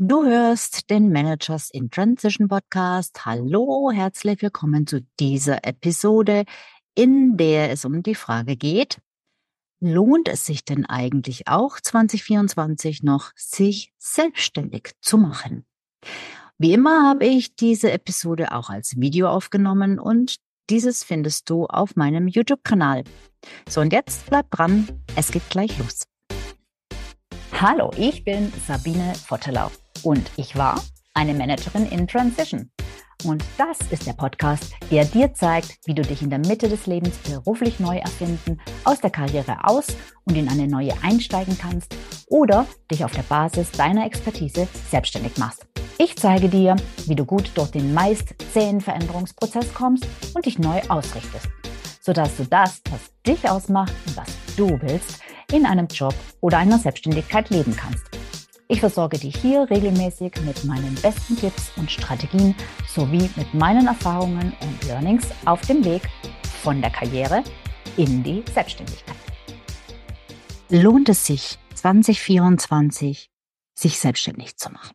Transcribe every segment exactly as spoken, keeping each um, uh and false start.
Du hörst den Managers in Transition Podcast. Hallo, herzlich willkommen zu dieser Episode, in der es um die Frage geht: Lohnt es sich denn eigentlich auch zwanzig vierundzwanzig noch, sich selbstständig zu machen? Wie immer habe ich diese Episode auch als Video aufgenommen und dieses findest du auf meinem YouTube-Kanal. So, und jetzt bleib dran, es geht gleich los. Hallo, ich bin Sabine Vottelau und ich war eine Managerin in Transition. Und das ist der Podcast, der dir zeigt, wie du dich in der Mitte des Lebens beruflich neu erfinden, aus der Karriere aus und in eine neue einsteigen kannst oder dich auf der Basis deiner Expertise selbstständig machst. Ich zeige dir, wie du gut durch den meist zähen Veränderungsprozess kommst und dich neu ausrichtest, sodass du das, was dich ausmacht und was du willst, in einem Job oder einer Selbstständigkeit leben kannst. Ich versorge dich hier regelmäßig mit meinen besten Tipps und Strategien sowie mit meinen Erfahrungen und Learnings auf dem Weg von der Karriere in die Selbstständigkeit. Lohnt es sich, zwanzig vierundzwanzig sich selbstständig zu machen?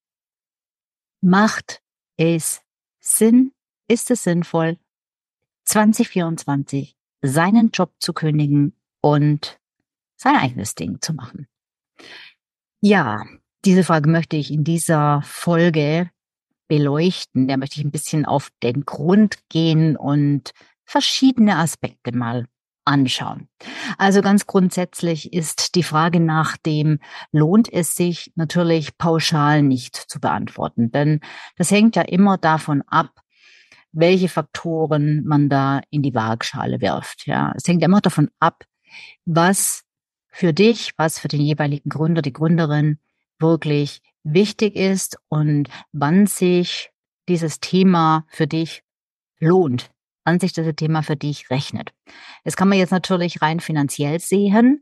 Macht es Sinn? Ist es sinnvoll, zwanzig vierundzwanzig seinen Job zu kündigen und sein eigenes Ding zu machen? Ja, diese Frage möchte ich in dieser Folge beleuchten. Da möchte ich ein bisschen auf den Grund gehen und verschiedene Aspekte mal anschauen. Also ganz grundsätzlich ist die Frage nach dem, lohnt es sich, natürlich pauschal nicht zu beantworten. Denn das hängt ja immer davon ab, welche Faktoren man da in die Waagschale wirft. Ja, es hängt immer davon ab, was für dich, was für den jeweiligen Gründer, die Gründerin wirklich wichtig ist und wann sich dieses Thema für dich lohnt, wann sich dieses Thema für dich rechnet. Das kann man jetzt natürlich rein finanziell sehen.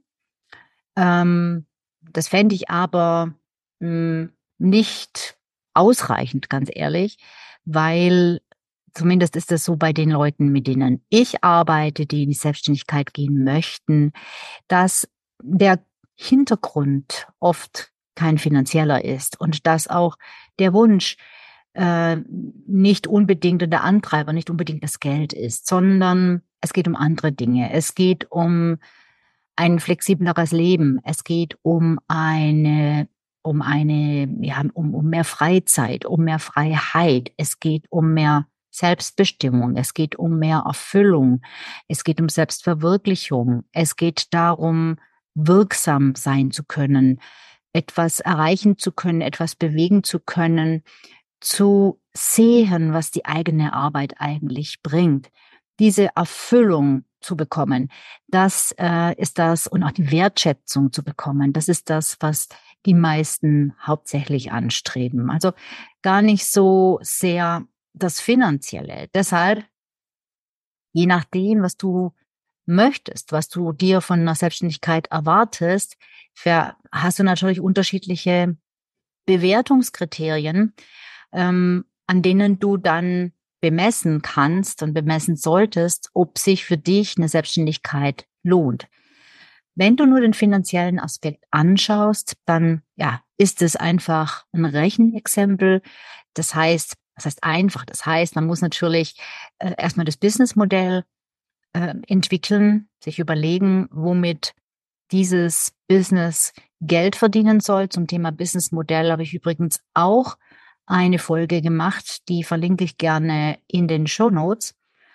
Ähm, das fände ich aber mh, nicht ausreichend, ganz ehrlich, weil zumindest ist das so bei den Leuten, mit denen ich arbeite, die in die Selbstständigkeit gehen möchten, dass der Hintergrund oft kein finanzieller ist und dass auch der Wunsch äh, nicht unbedingt und der Antreiber nicht unbedingt das Geld ist, sondern es geht um andere Dinge. Es geht um ein flexibleres Leben. Es geht um eine, um eine, ja, um, um mehr Freizeit, um mehr Freiheit. Es geht um mehr Selbstbestimmung. Es geht um mehr Erfüllung. Es geht um Selbstverwirklichung. Es geht darum, wirksam sein zu können, etwas erreichen zu können, etwas bewegen zu können, zu sehen, was die eigene Arbeit eigentlich bringt. Diese Erfüllung zu bekommen, das äh, ist das, und auch die Wertschätzung zu bekommen, das ist das, was die meisten hauptsächlich anstreben. Also gar nicht so sehr das Finanzielle. Deshalb, je nachdem, was du möchtest, was du dir von einer Selbstständigkeit erwartest, ver- hast du natürlich unterschiedliche Bewertungskriterien, ähm, an denen du dann bemessen kannst und bemessen solltest, ob sich für dich eine Selbstständigkeit lohnt. Wenn du nur den finanziellen Aspekt anschaust, dann ja, ist es einfach ein Rechenexempel. Das heißt, das heißt einfach, das heißt, man muss natürlich äh, erstmal das Businessmodell äh, entwickeln, sich überlegen, womit dieses Business Geld verdienen soll. Zum Thema Businessmodell habe ich übrigens auch eine Folge gemacht, die verlinke ich gerne in den Shownotes.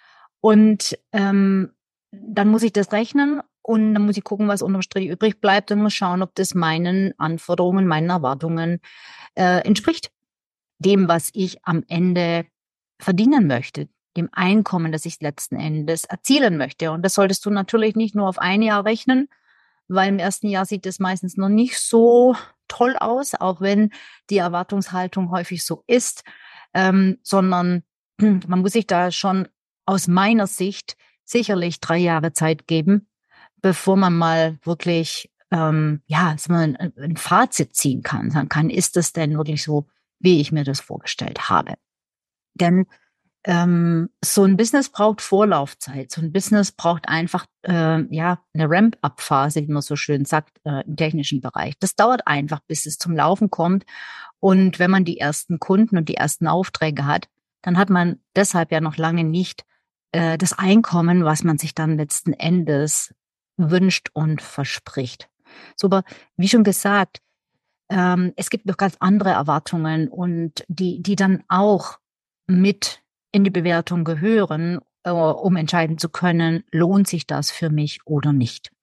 Und ähm, dann muss ich das rechnen und dann muss ich gucken, was unterm Strich übrig bleibt und muss schauen, ob das meinen Anforderungen, meinen Erwartungen äh, entspricht. Dem, was ich am Ende verdienen möchte, dem Einkommen, das ich letzten Endes erzielen möchte. Und das solltest du natürlich nicht nur auf ein Jahr rechnen, weil im ersten Jahr sieht es meistens noch nicht so toll aus, auch wenn die Erwartungshaltung häufig so ist, ähm, sondern man muss sich da schon aus meiner Sicht sicherlich drei Jahre Zeit geben, bevor man mal wirklich ähm, ja, dass man ein, ein Fazit ziehen kann, sagen kann, ist das denn wirklich so, wie ich mir das vorgestellt habe? Denn ähm, so ein Business braucht Vorlaufzeit. So ein Business braucht einfach äh, ja eine Ramp-up-Phase, wie man so schön sagt, äh, im technischen Bereich. Das dauert einfach, bis es zum Laufen kommt. Und wenn man die ersten Kunden und die ersten Aufträge hat, dann hat man deshalb ja noch lange nicht äh, das Einkommen, was man sich dann letzten Endes wünscht und verspricht. So, aber wie schon gesagt, ähm, es gibt noch ganz andere Erwartungen und die, die dann auch mit in die Bewertung gehören, äh, um entscheiden zu können, lohnt sich das für mich oder nicht.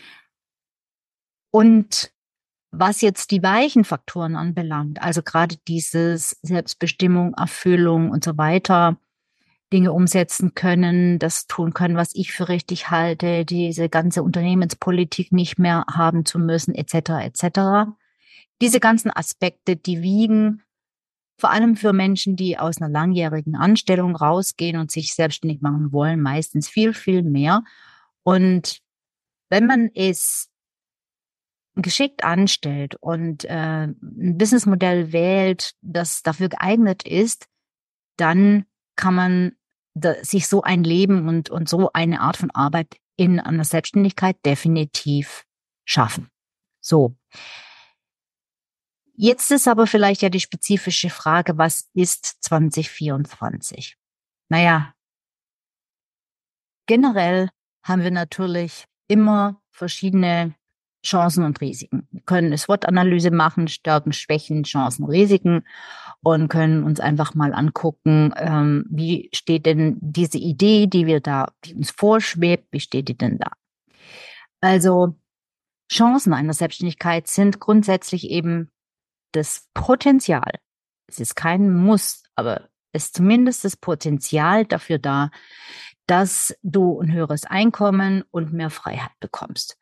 Und was jetzt die weichen Faktoren anbelangt, also gerade dieses Selbstbestimmung, Erfüllung und so weiter, Dinge umsetzen können, das tun können, was ich für richtig halte, diese ganze Unternehmenspolitik nicht mehr haben zu müssen, et cetera, et cetera. Diese ganzen Aspekte, die wiegen vor allem für Menschen, die aus einer langjährigen Anstellung rausgehen und sich selbstständig machen wollen, meistens viel, viel mehr. Und wenn man es geschickt anstellt und äh, ein Businessmodell wählt, das dafür geeignet ist, dann kann man da, sich so ein Leben und, und so eine Art von Arbeit in einer Selbstständigkeit definitiv schaffen. So. Jetzt ist aber vielleicht ja die spezifische Frage, was ist zwanzig vierundzwanzig? Naja, generell haben wir natürlich immer verschiedene Chancen und Risiken. Wir können eine SWOT-Analyse machen, Stärken, Schwächen, Chancen, Risiken und können uns einfach mal angucken, ähm, wie steht denn diese Idee, die wir da, die uns vorschwebt, wie steht die denn da? Also Chancen einer Selbstständigkeit sind grundsätzlich eben das Potenzial. Es ist kein Muss, aber es ist zumindest das Potenzial dafür da, dass du ein höheres Einkommen und mehr Freiheit bekommst.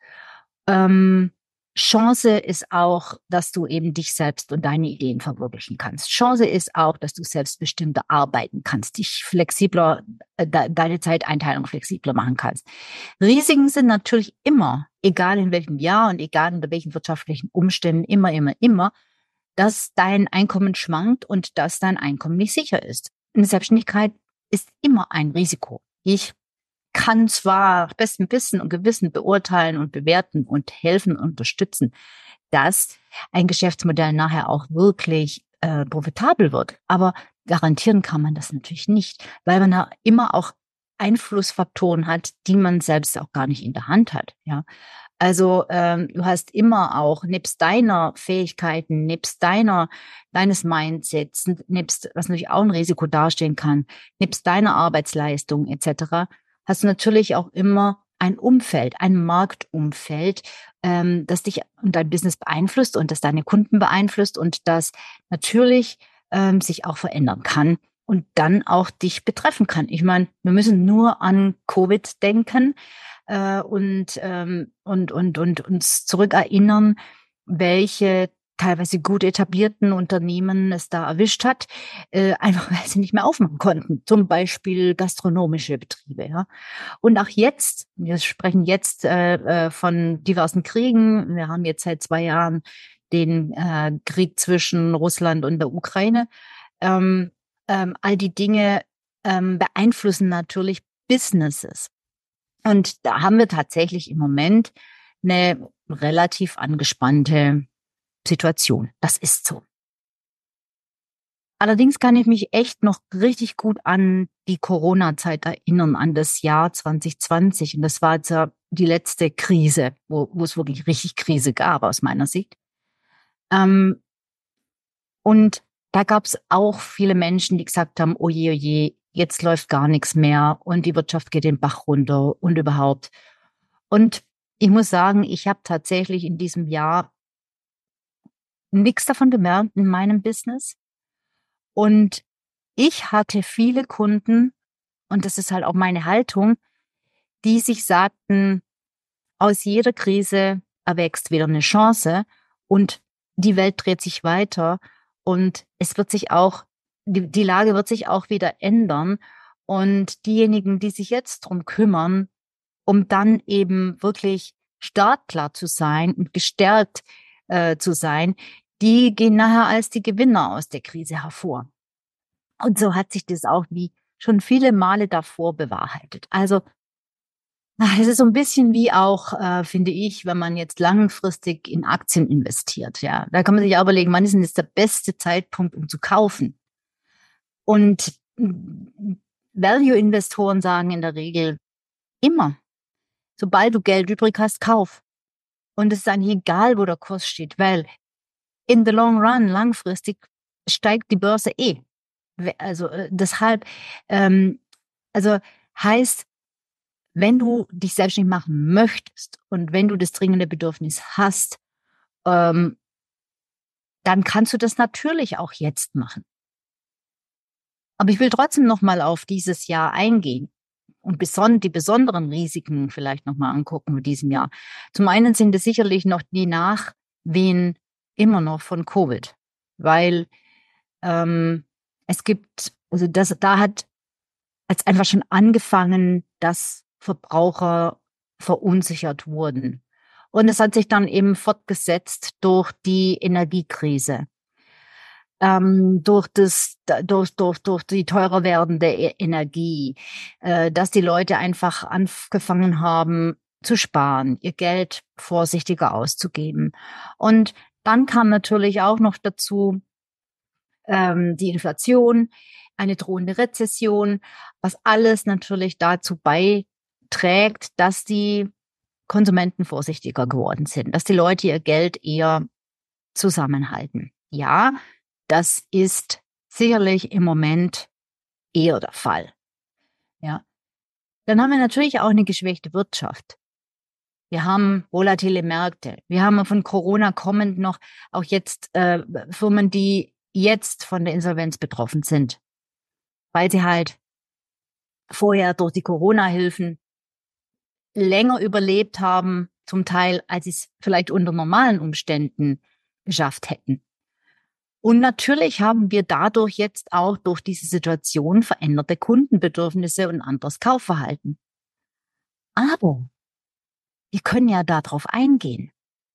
Ähm, Chance ist auch, dass du eben dich selbst und deine Ideen verwirklichen kannst. Chance ist auch, dass du selbstbestimmter arbeiten kannst, dich flexibler, äh, de deine Zeiteinteilung flexibler machen kannst. Risiken sind natürlich immer, egal in welchem Jahr und egal unter welchen wirtschaftlichen Umständen, immer, immer, immer, dass dein Einkommen schwankt und dass dein Einkommen nicht sicher ist. Eine Selbstständigkeit ist immer ein Risiko. Ich kann zwar nach bestem Wissen und Gewissen beurteilen und bewerten und helfen und unterstützen, dass ein Geschäftsmodell nachher auch wirklich äh, profitabel wird. Aber garantieren kann man das natürlich nicht, weil man da immer auch Einflussfaktoren hat, die man selbst auch gar nicht in der Hand hat. Ja, also ähm, du hast immer auch nebst deiner Fähigkeiten, nebst deiner deines Mindsets, nebst was natürlich auch ein Risiko darstellen kann, nebst deiner Arbeitsleistung et cetera, hast du natürlich auch immer ein Umfeld, ein Marktumfeld, ähm, das dich und dein Business beeinflusst und das deine Kunden beeinflusst und das natürlich ähm, sich auch verändern kann und dann auch dich betreffen kann. Ich meine, wir müssen nur an Covid denken äh, und, ähm, und, und, und uns zurückerinnern, welche teilweise gut etablierten Unternehmen es da erwischt hat, äh, einfach weil sie nicht mehr aufmachen konnten. Zum Beispiel gastronomische Betriebe. Ja. Und auch jetzt, wir sprechen jetzt äh, äh, von diversen Kriegen. Wir haben jetzt seit zwei Jahren den äh, Krieg zwischen Russland und der Ukraine. Ähm, ähm, all die Dinge ähm, beeinflussen natürlich Businesses. Und da haben wir tatsächlich im Moment eine relativ angespannte Situation. Das ist so. Allerdings kann ich mich echt noch richtig gut an die Corona-Zeit erinnern, an das Jahr zwanzig zwanzig. Und das war jetzt ja die letzte Krise, wo, wo es wirklich richtig Krise gab, aus meiner Sicht. Ähm, und da gab es auch viele Menschen, die gesagt haben, oje, oje, jetzt läuft gar nichts mehr und die Wirtschaft geht den Bach runter und überhaupt. Und ich muss sagen, ich habe tatsächlich in diesem Jahr nichts davon gemerkt in meinem Business. Und ich hatte viele Kunden, und das ist halt auch meine Haltung, die sich sagten, aus jeder Krise erwächst wieder eine Chance und die Welt dreht sich weiter und es wird sich auch, die, die Lage wird sich auch wieder ändern. Und diejenigen, die sich jetzt drum kümmern, um dann eben wirklich startklar zu sein und gestärkt äh, zu sein, die gehen nachher als die Gewinner aus der Krise hervor. Und so hat sich das auch wie schon viele Male davor bewahrheitet. Also Es ist so ein bisschen wie auch, äh, finde ich, wenn man jetzt langfristig in Aktien investiert. Ja, da kann man sich auch überlegen, wann ist denn jetzt der beste Zeitpunkt, um zu kaufen? Und mm, Value-Investoren sagen in der Regel immer, sobald du Geld übrig hast, kauf. Und es ist eigentlich egal, wo der Kurs steht, weil in the long run, langfristig, steigt die Börse eh. Also äh, deshalb, ähm, also heißt, wenn du dich selbstständig machen möchtest und wenn du das dringende Bedürfnis hast, ähm, dann kannst du das natürlich auch jetzt machen. Aber ich will trotzdem noch mal auf dieses Jahr eingehen und beson die besonderen Risiken vielleicht noch mal angucken mit diesem Jahr. Zum einen sind es sicherlich noch die Nachwehen immer noch von Covid, weil ähm, es gibt, also das, da hat als einfach schon angefangen, dass Verbraucher verunsichert wurden. Und es hat sich dann eben fortgesetzt durch die Energiekrise, ähm, durch das, durch, durch, durch die teurer werdende E- Energie, äh, dass die Leute einfach angefangen haben zu sparen, ihr Geld vorsichtiger auszugeben. Und dann kam natürlich auch noch dazu, ähm, die Inflation, eine drohende Rezession, was alles natürlich dazu beiträgt, dass die Konsumenten vorsichtiger geworden sind, dass die Leute ihr Geld eher zusammenhalten. Ja, das ist sicherlich im Moment eher der Fall. Ja, dann haben wir natürlich auch eine geschwächte Wirtschaft. Wir haben volatile Märkte. Wir haben von Corona kommend noch auch jetzt äh, Firmen, die jetzt von der Insolvenz betroffen sind, weil sie halt vorher durch die Corona-Hilfen länger überlebt haben, zum Teil, als sie es vielleicht unter normalen Umständen geschafft hätten. Und natürlich haben wir dadurch jetzt auch durch diese Situation veränderte Kundenbedürfnisse und anderes Kaufverhalten. Aber wir können ja darauf eingehen.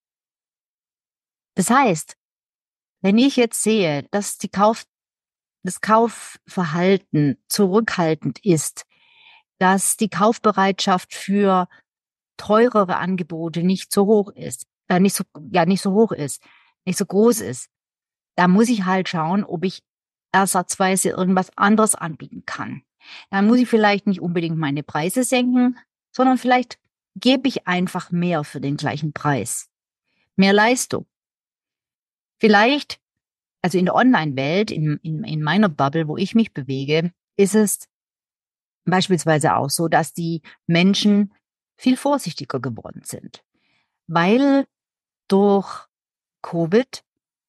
Das heißt, wenn ich jetzt sehe, dass die Kauf, das Kaufverhalten zurückhaltend ist, dass die Kaufbereitschaft für teurere Angebote nicht so hoch ist, äh, nicht so, ja, nicht so hoch ist, nicht so groß ist, da muss ich halt schauen, ob ich ersatzweise irgendwas anderes anbieten kann. Dann muss ich vielleicht nicht unbedingt meine Preise senken, sondern vielleicht gebe ich einfach mehr für den gleichen Preis. Mehr Leistung. Vielleicht, also in der Online-Welt, in, in, in meiner Bubble, wo ich mich bewege, ist es beispielsweise auch so, dass die Menschen viel vorsichtiger geworden sind, weil durch Covid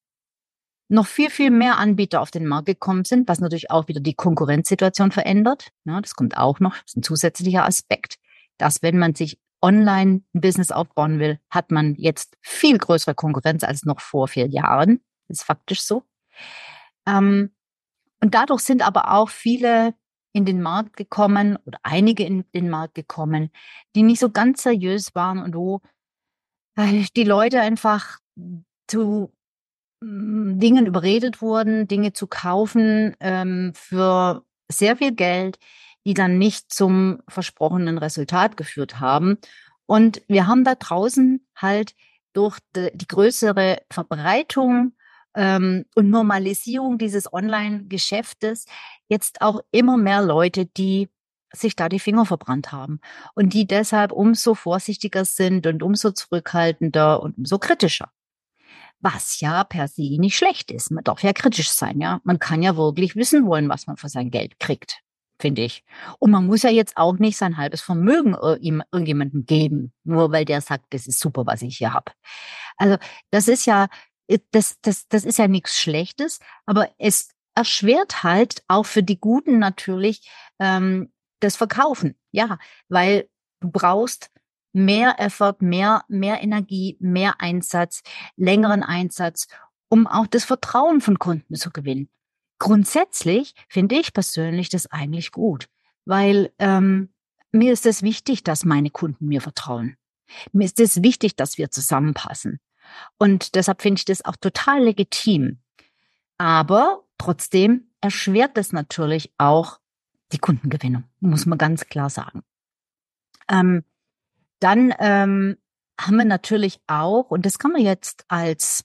noch viel, viel mehr Anbieter auf den Markt gekommen sind, was natürlich auch wieder die Konkurrenzsituation verändert. Ja, das kommt auch noch, das ist ein zusätzlicher Aspekt, dass wenn man sich online ein Business aufbauen will, hat man jetzt viel größere Konkurrenz als noch vor vier Jahren. Das ist faktisch so. Ähm, und dadurch sind aber auch viele in den Markt gekommen oder einige in den Markt gekommen, die nicht so ganz seriös waren und wo äh, die Leute einfach zu mm, Dingen überredet wurden, Dinge zu kaufen ähm, für sehr viel Geld, die dann nicht zum versprochenen Resultat geführt haben. Und wir haben da draußen halt durch die, die größere Verbreitung ähm, und Normalisierung dieses Online-Geschäftes jetzt auch immer mehr Leute, die sich da die Finger verbrannt haben und die deshalb umso vorsichtiger sind und umso zurückhaltender und umso kritischer. Was ja per se nicht schlecht ist. Man darf ja kritisch sein, ja. Man kann ja wirklich wissen wollen, was man für sein Geld kriegt, finde ich. Und man muss ja jetzt auch nicht sein halbes Vermögen irgendjemandem geben, nur weil der sagt, das ist super, was ich hier habe. Also das ist ja, das, das, das ist ja nichts Schlechtes, aber es erschwert halt auch für die Guten natürlich ähm, das Verkaufen, ja, weil du brauchst mehr Effort, mehr, mehr Energie, mehr Einsatz, längeren Einsatz, um auch das Vertrauen von Kunden zu gewinnen. Grundsätzlich finde ich persönlich das eigentlich gut, weil ähm, mir ist es wichtig, dass meine Kunden mir vertrauen. Mir ist es wichtig, dass wir zusammenpassen. Und deshalb finde ich das auch total legitim. Aber trotzdem erschwert es natürlich auch die Kundengewinnung, muss man ganz klar sagen. Ähm, Dann ähm, haben wir natürlich auch, und das kann man jetzt als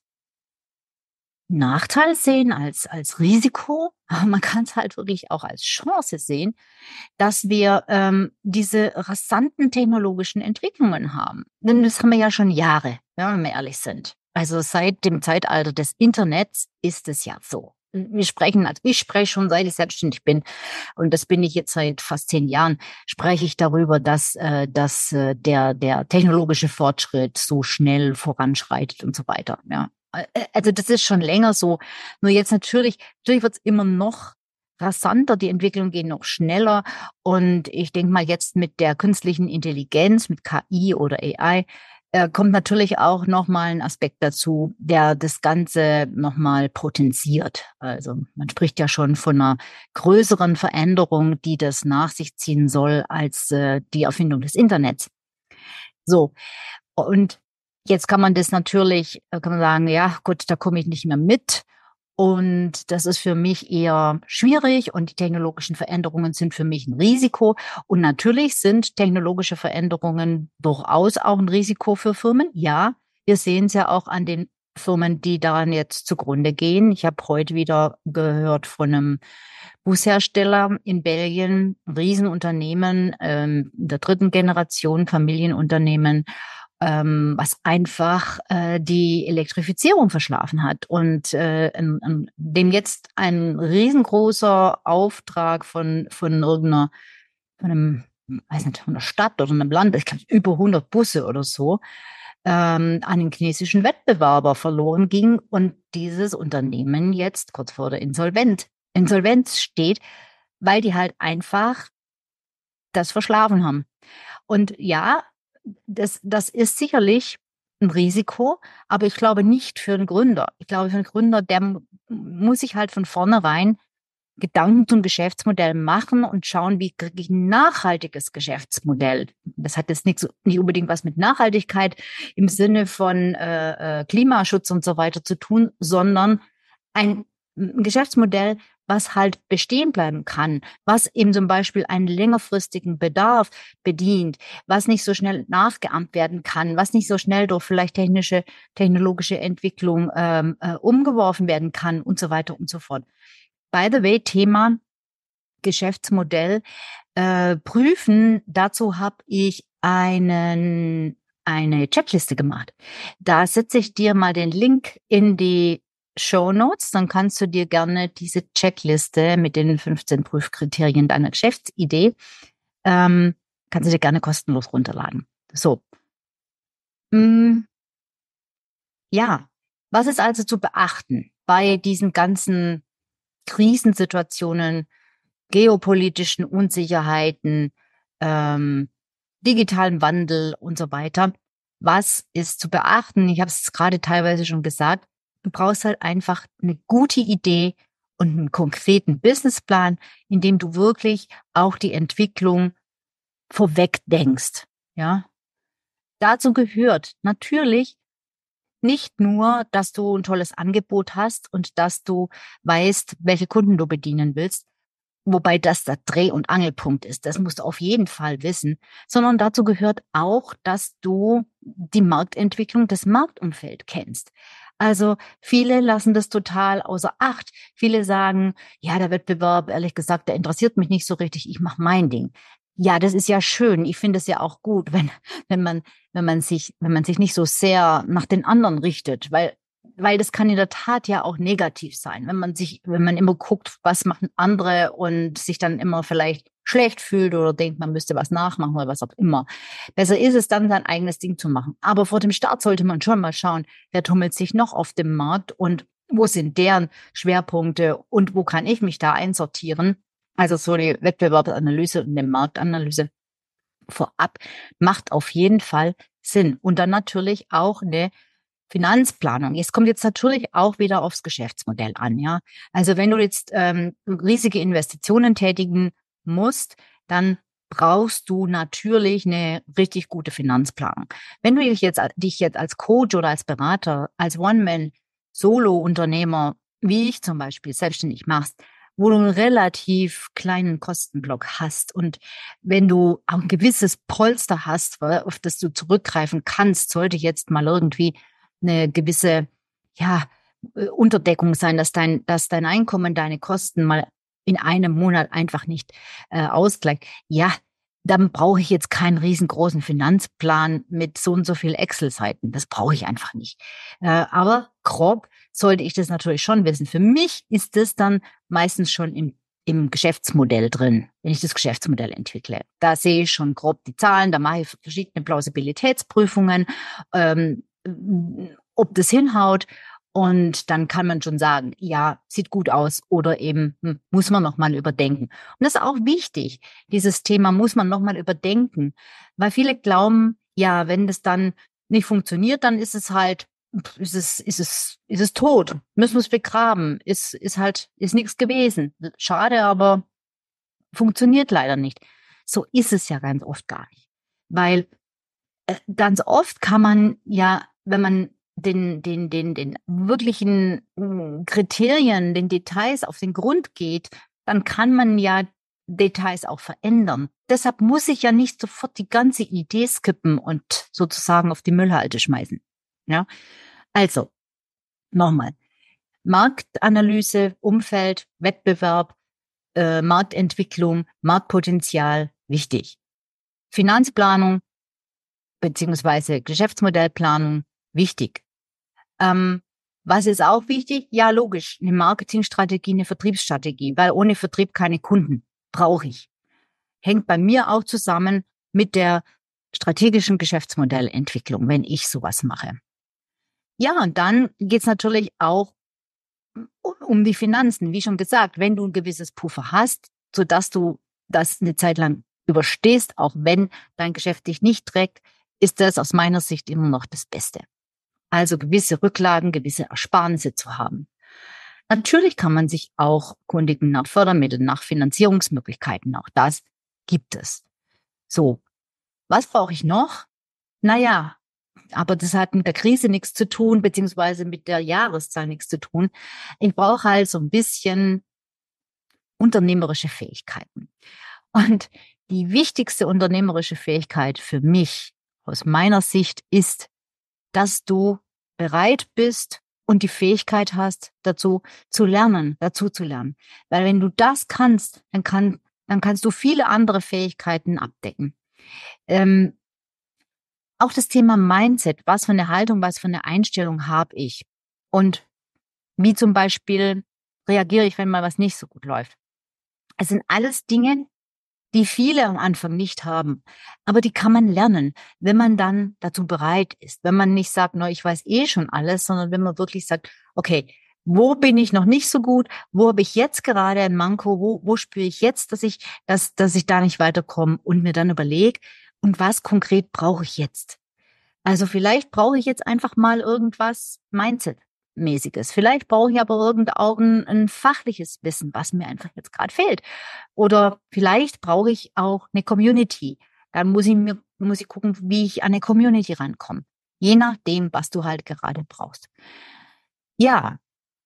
Nachteil sehen, als, als Risiko, aber man kann es halt wirklich auch als Chance sehen, dass wir ähm, diese rasanten technologischen Entwicklungen haben. Denn das haben wir ja schon Jahre, ja, wenn wir ehrlich sind. Also seit dem Zeitalter des Internets ist es ja so. Wir sprechen, also ich spreche schon seit ich selbstständig bin, und das bin ich jetzt seit fast zehn Jahren, spreche ich darüber, dass, äh, dass äh, der, der technologische Fortschritt so schnell voranschreitet und so weiter. Ja. Äh, Also das ist schon länger so. Nur jetzt natürlich, natürlich wird es immer noch rasanter, die Entwicklungen gehen noch schneller. Und ich denke mal jetzt mit der künstlichen Intelligenz, mit K I oder A I, äh, kommt natürlich auch nochmal ein Aspekt dazu, der das Ganze nochmal potenziert. Also man spricht ja schon von einer größeren Veränderung, die das nach sich ziehen soll, als äh, die Erfindung des Internets. So, und jetzt kann man das natürlich, äh, kann man sagen, ja gut, da komme ich nicht mehr mit. Und das ist für mich eher schwierig und die technologischen Veränderungen sind für mich ein Risiko. Und natürlich sind technologische Veränderungen durchaus auch ein Risiko für Firmen. Ja, wir sehen es ja auch an den Firmen, die daran jetzt zugrunde gehen. Ich habe heute wieder gehört von einem Bushersteller in Belgien, ein Riesenunternehmen, ähm, der dritten Generation, Familienunternehmen, ähm, was einfach äh, die Elektrifizierung verschlafen hat und äh, in, in dem jetzt ein riesengroßer Auftrag von von irgendeiner, von einem, weiß nicht, von einer Stadt oder einem Land, ich glaube über hundert Busse oder so, ähm, an den chinesischen Wettbewerber verloren ging und dieses Unternehmen jetzt kurz vor der Insolvenz, Insolvenz steht, weil die halt einfach das verschlafen haben. Und ja, das, das ist sicherlich ein Risiko, aber ich glaube nicht für einen Gründer. Ich glaube, für einen Gründer, der m- muss sich halt von vornherein Gedanken zum Geschäftsmodell machen und schauen, wie kriege ich ein nachhaltiges Geschäftsmodell. Das hat jetzt nichts, nicht unbedingt was mit Nachhaltigkeit im Sinne von äh, äh, Klimaschutz und so weiter zu tun, sondern ein, ein Geschäftsmodell, was halt bestehen bleiben kann, was eben zum Beispiel einen längerfristigen Bedarf bedient, was nicht so schnell nachgeahmt werden kann, was nicht so schnell durch vielleicht technische, technologische Entwicklung ähm, äh, umgeworfen werden kann und so weiter und so fort. By the way, Thema Geschäftsmodell äh, prüfen. Dazu habe ich einen eine Checkliste gemacht. Da setze ich dir mal den Link in die Show Notes. Dann kannst du dir gerne diese Checkliste mit den fünfzehn Prüfkriterien deiner Geschäftsidee, ähm, kannst du dir gerne kostenlos runterladen. So, mm, ja, was ist also zu beachten bei diesen ganzen Krisensituationen, geopolitischen Unsicherheiten, ähm, digitalen Wandel und so weiter? Was ist zu beachten? Ich habe es gerade teilweise schon gesagt. Du brauchst halt einfach eine gute Idee und einen konkreten Businessplan, in dem du wirklich auch die Entwicklung vorweg denkst. Ja, dazu gehört natürlich nicht nur, dass du ein tolles Angebot hast und dass du weißt, welche Kunden du bedienen willst, wobei das der Dreh- und Angelpunkt ist. Das musst du auf jeden Fall wissen, sondern dazu gehört auch, dass du die Marktentwicklung, das Marktumfeld kennst. Also viele lassen das total außer Acht. Viele sagen, ja, der Wettbewerb, ehrlich gesagt, der interessiert mich nicht so richtig. Ich mache mein Ding. Ja, das ist ja schön. Ich finde es ja auch gut, wenn, wenn man, wenn man sich, wenn man sich nicht so sehr nach den anderen richtet, weil weil das kann in der Tat ja auch negativ sein, wenn man sich, wenn man immer guckt, was machen andere und sich dann immer vielleicht schlecht fühlt oder denkt, man müsste was nachmachen oder was auch immer. Besser ist es dann, sein eigenes Ding zu machen. Aber vor dem Start sollte man schon mal schauen, wer tummelt sich noch auf dem Markt und wo sind deren Schwerpunkte und wo kann ich mich da einsortieren. Also so die Wettbewerbsanalyse und die Marktanalyse vorab macht auf jeden Fall Sinn. Und dann natürlich auch eine Finanzplanung. Es kommt jetzt natürlich auch wieder aufs Geschäftsmodell an, ja. Also wenn du jetzt ähm, riesige Investitionen tätigen musst, dann brauchst du natürlich eine richtig gute Finanzplanung. Wenn du dich jetzt, dich jetzt als Coach oder als Berater, als One-Man-Solo-Unternehmer, wie ich zum Beispiel, selbstständig machst, wo du einen relativ kleinen Kostenblock hast. Und wenn du auch ein gewisses Polster hast, auf das du zurückgreifen kannst, sollte jetzt mal irgendwie eine gewisse, ja, Unterdeckung sein, dass dein, dass dein Einkommen, deine Kosten mal in einem Monat einfach nicht äh, ausgleicht. Ja, dann brauche ich jetzt keinen riesengroßen Finanzplan mit so und so viel Excel-Seiten. Das brauche ich einfach nicht. Äh, aber grob sollte ich das natürlich schon wissen. Für mich ist das dann meistens schon im, im Geschäftsmodell drin, wenn ich das Geschäftsmodell entwickle. Da sehe ich schon grob die Zahlen, da mache ich verschiedene Plausibilitätsprüfungen, ähm, ob das hinhaut. Und dann kann man schon sagen, ja, sieht gut aus oder eben hm, muss man nochmal überdenken. Und das ist auch wichtig. Dieses Thema muss man nochmal überdenken, weil viele glauben, ja, wenn das dann nicht funktioniert, dann ist es halt, ist es, ist es, ist es tot. Müssen wir es begraben. Ist, ist halt, ist nichts gewesen. Schade, aber funktioniert leider nicht. So ist es ja ganz oft gar nicht. Weil äh, ganz oft kann man ja, wenn man den, den, den, den wirklichen mm, Kriterien, den Details auf den Grund geht, dann kann man ja Details auch verändern. Deshalb muss ich ja nicht sofort die ganze Idee skippen und sozusagen auf die Müllhalde schmeißen. Ja, also nochmal. Marktanalyse, Umfeld, Wettbewerb, äh, Marktentwicklung, Marktpotenzial, wichtig. Finanzplanung beziehungsweise Geschäftsmodellplanung, wichtig. Ähm, was ist auch wichtig? Ja, logisch, eine Marketingstrategie, eine Vertriebsstrategie, weil ohne Vertrieb keine Kunden brauche ich. Hängt bei mir auch zusammen mit der strategischen Geschäftsmodellentwicklung, wenn ich sowas mache. Ja, und dann geht's natürlich auch um die Finanzen. Wie schon gesagt, wenn du ein gewisses Puffer hast, sodass du das eine Zeit lang überstehst, auch wenn dein Geschäft dich nicht trägt, ist das aus meiner Sicht immer noch das Beste. Also gewisse Rücklagen, gewisse Ersparnisse zu haben. Natürlich kann man sich auch kundigen nach Fördermitteln, nach Finanzierungsmöglichkeiten. Auch das gibt es. So, was brauche ich noch? Naja, aber das hat mit der Krise nichts zu tun, beziehungsweise mit der Jahreszahl nichts zu tun. Ich brauche halt so ein bisschen unternehmerische Fähigkeiten. Und die wichtigste unternehmerische Fähigkeit für mich aus meiner Sicht ist, dass du bereit bist und die Fähigkeit hast, dazu zu lernen, dazu zu lernen. Weil wenn du das kannst, dann kann, dann kannst du viele andere Fähigkeiten abdecken. Ähm, auch das Thema Mindset, was für eine Haltung, was für eine Einstellung habe ich? Und wie zum Beispiel reagiere ich, wenn mal was nicht so gut läuft? Es sind alles Dinge, die viele am Anfang nicht haben. Aber die kann man lernen, wenn man dann dazu bereit ist. Wenn man nicht sagt, no, ich weiß eh schon alles, sondern wenn man wirklich sagt, okay, wo bin ich noch nicht so gut? Wo habe ich jetzt gerade ein Manko? Wo, wo spüre ich jetzt, dass ich, dass, dass ich da nicht weiterkomme? Und mir dann überlege, und was konkret brauche ich jetzt? Also vielleicht brauche ich jetzt einfach mal irgendwas Mindset-mäßiges. Vielleicht brauche ich aber irgend auch ein, ein fachliches Wissen, was mir einfach jetzt gerade fehlt. Oder vielleicht brauche ich auch eine Community. Dann muss ich mir, muss ich gucken, wie ich an eine Community rankomme. Je nachdem, was du halt gerade brauchst. Ja,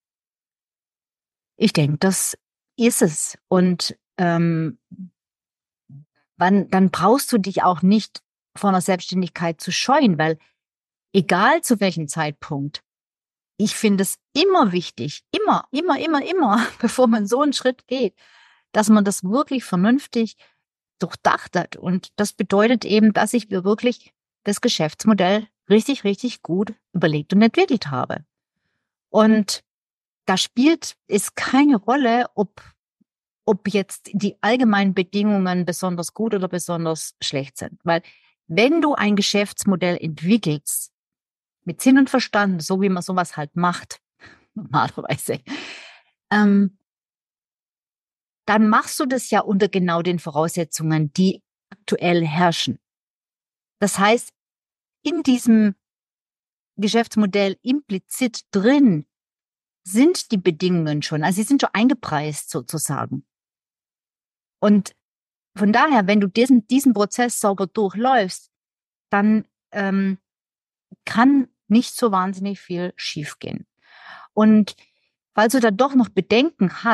ich denke, das ist es. Und ähm, wann, dann brauchst du dich auch nicht vor einer Selbstständigkeit zu scheuen, weil egal zu welchem Zeitpunkt, ich finde es immer wichtig, immer, immer, immer, immer, bevor man so einen Schritt geht, dass man das wirklich vernünftig durchdacht hat. Und das bedeutet eben, dass ich mir wirklich das Geschäftsmodell richtig, richtig gut überlegt und entwickelt habe. Und da spielt es keine Rolle, ob, ob jetzt die allgemeinen Bedingungen besonders gut oder besonders schlecht sind. Weil wenn du ein Geschäftsmodell entwickelst, mit Sinn und Verstand, so wie man sowas halt macht, normalerweise, ähm, dann machst du das ja unter genau den Voraussetzungen, die aktuell herrschen. Das heißt, in diesem Geschäftsmodell implizit drin sind die Bedingungen schon, also sie sind schon eingepreist sozusagen. Und von daher, wenn du diesen, diesen Prozess sauber durchläufst, dann ähm, kann nicht so wahnsinnig viel schiefgehen. Und falls du da doch noch Bedenken hast,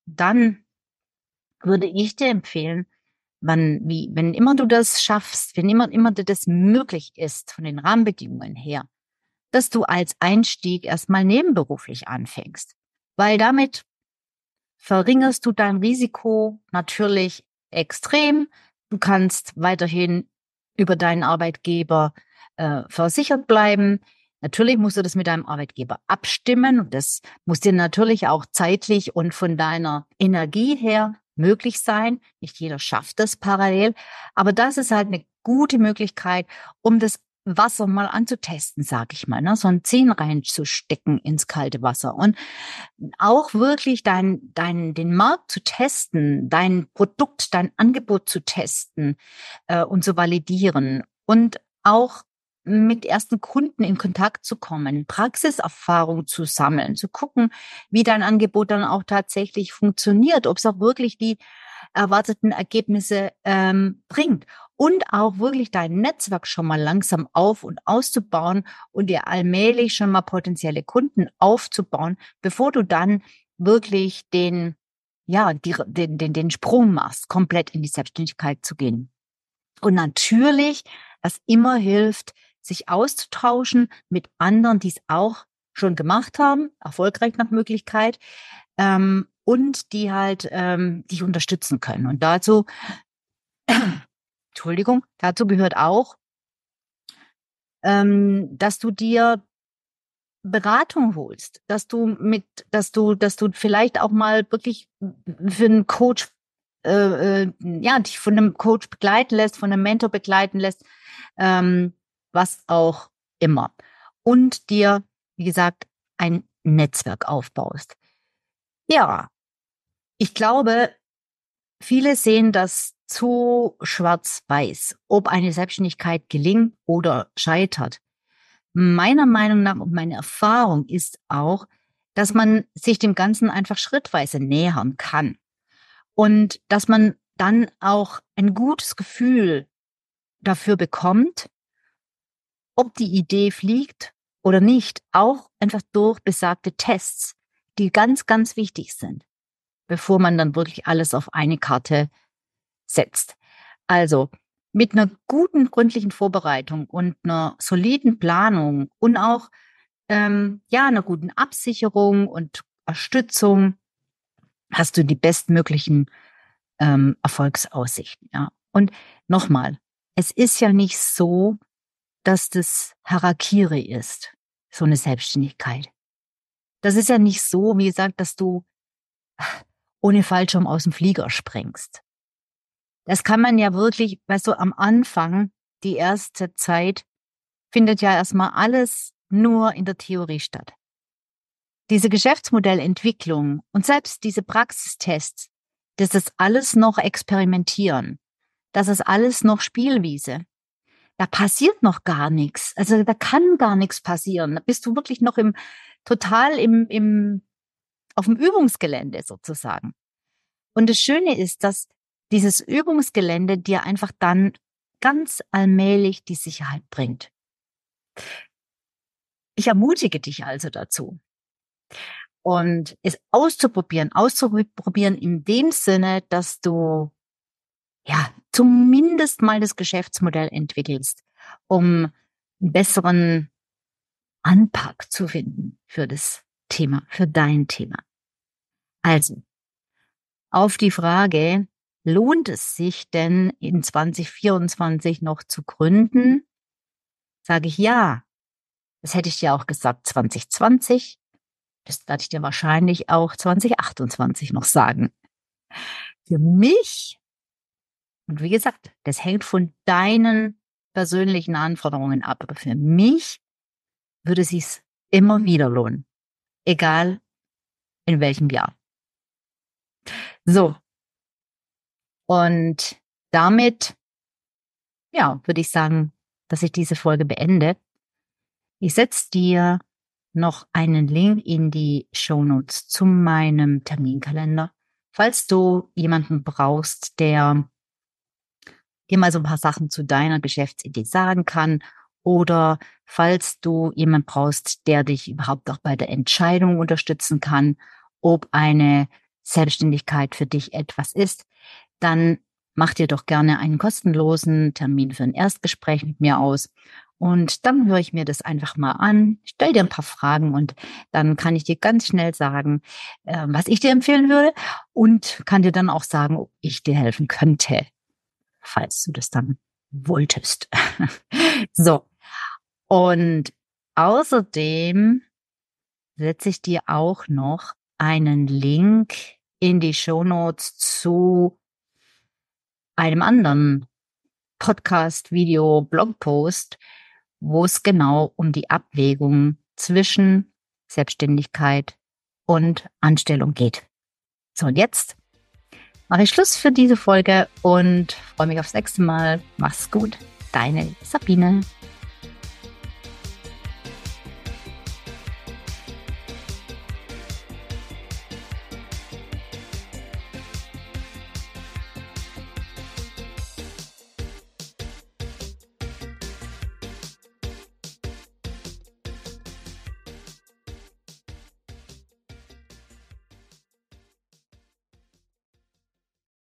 dann würde ich dir empfehlen, wann, wie, wenn immer du das schaffst, wenn immer, immer dir das möglich ist von den Rahmenbedingungen her, dass du als Einstieg erstmal nebenberuflich anfängst. Weil damit verringerst du dein Risiko natürlich extrem. Du kannst weiterhin über deinen Arbeitgeber äh, versichert bleiben. Natürlich musst du das mit deinem Arbeitgeber abstimmen und das muss dir natürlich auch zeitlich und von deiner Energie her möglich sein. Nicht jeder schafft das parallel, aber das ist halt eine gute Möglichkeit, um das Wasser mal anzutesten, sag ich mal, ne? So ein Zehen reinzustecken ins kalte Wasser und auch wirklich dein, dein, den Markt zu testen, dein Produkt, dein Angebot zu testen äh, und zu validieren und auch mit ersten Kunden in Kontakt zu kommen, Praxiserfahrung zu sammeln, zu gucken, wie dein Angebot dann auch tatsächlich funktioniert, ob es auch wirklich die erwarteten Ergebnisse ähm, bringt und auch wirklich dein Netzwerk schon mal langsam auf und auszubauen und dir allmählich schon mal potenzielle Kunden aufzubauen, bevor du dann wirklich den, ja, die, den, den, den Sprung machst, komplett in die Selbstständigkeit zu gehen. Und natürlich, was immer hilft, sich auszutauschen mit anderen, die es auch schon gemacht haben, erfolgreich nach Möglichkeit, ähm, und die halt ähm, dich unterstützen können. Und dazu, Entschuldigung, dazu gehört auch, ähm, dass du dir Beratung holst, dass du mit, dass du, dass du vielleicht auch mal wirklich für einen Coach, äh, äh, ja, dich von einem Coach begleiten lässt, von einem Mentor begleiten lässt, ähm, was auch immer. Und dir, wie gesagt, ein Netzwerk aufbaust. Ja, ich glaube, viele sehen das zu schwarz-weiß, ob eine Selbstständigkeit gelingt oder scheitert. Meiner Meinung nach und meine Erfahrung ist auch, dass man sich dem Ganzen einfach schrittweise nähern kann und dass man dann auch ein gutes Gefühl dafür bekommt, ob die Idee fliegt oder nicht, auch einfach durch besagte Tests, die ganz, ganz wichtig sind, bevor man dann wirklich alles auf eine Karte setzt. Also mit einer guten, gründlichen Vorbereitung und einer soliden Planung und auch ähm, ja einer guten Absicherung und Unterstützung hast du die bestmöglichen ähm, Erfolgsaussichten. Ja. Und nochmal, es ist ja nicht so, dass das Harakiri ist, so eine Selbstständigkeit. Das ist ja nicht so, wie gesagt, dass du ohne Fallschirm aus dem Flieger springst. Das kann man ja wirklich, weißt du, am Anfang, die erste Zeit, findet ja erstmal alles nur in der Theorie statt. Diese Geschäftsmodellentwicklung und selbst diese Praxistests, das ist alles noch Experimentieren. Das ist alles noch Spielwiese. Da passiert noch gar nichts. Also da kann gar nichts passieren. Da bist du wirklich noch im, total im, im, auf dem Übungsgelände sozusagen. Und das Schöne ist, dass dieses Übungsgelände dir einfach dann ganz allmählich die Sicherheit bringt. Ich ermutige dich also dazu. Und es auszuprobieren, auszuprobieren in dem Sinne, dass du ja zumindest mal das Geschäftsmodell entwickelst, um einen besseren Anpack zu finden für das Thema, für dein Thema. Also, auf die Frage, lohnt es sich denn in zwanzig vierundzwanzig noch zu gründen? Sage ich ja. Das hätte ich dir auch gesagt zwanzig zwanzig. Das werde ich dir wahrscheinlich auch zwanzig achtundzwanzig noch sagen. Für mich, und wie gesagt, das hängt von deinen persönlichen Anforderungen ab, aber für mich würde es sich immer wieder lohnen. Egal in welchem Jahr. So. Und damit, ja, würde ich sagen, dass ich diese Folge beende. Ich setze dir noch einen Link in die Shownotes zu meinem Terminkalender, falls du jemanden brauchst, der dir mal so ein paar Sachen zu deiner Geschäftsidee sagen kann oder falls du jemanden brauchst, der dich überhaupt auch bei der Entscheidung unterstützen kann, ob eine Selbstständigkeit für dich etwas ist, dann mach dir doch gerne einen kostenlosen Termin für ein Erstgespräch mit mir aus. Und dann höre ich mir das einfach mal an, stell dir ein paar Fragen und dann kann ich dir ganz schnell sagen, äh, was ich dir empfehlen würde und kann dir dann auch sagen, ob ich dir helfen könnte, falls du das dann wolltest. So, und außerdem setze ich dir auch noch einen Link in die Shownotes zu einem anderen Podcast, Video, Blogpost, wo es genau um die Abwägung zwischen Selbstständigkeit und Anstellung geht. So, und jetzt mache ich Schluss für diese Folge und freue mich aufs nächste Mal. Mach's gut, deine Sabine.